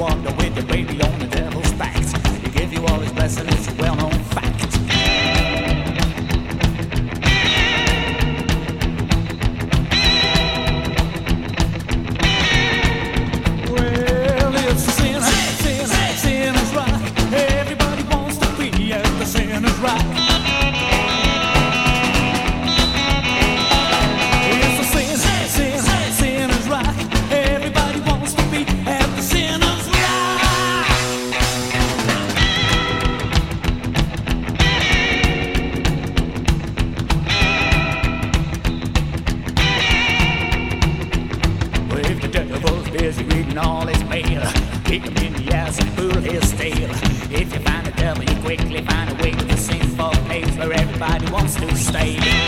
wander with your baby on the devil's back. He give you all his blessing, it's a well-known fact. Well, it's a sinner's rock. Everybody wants to be at the sinner's rock. Busy reading all his mail, kick him in the ass and pull his tail. If you find the devil, you quickly find a way to the sinful place where everybody wants to stay.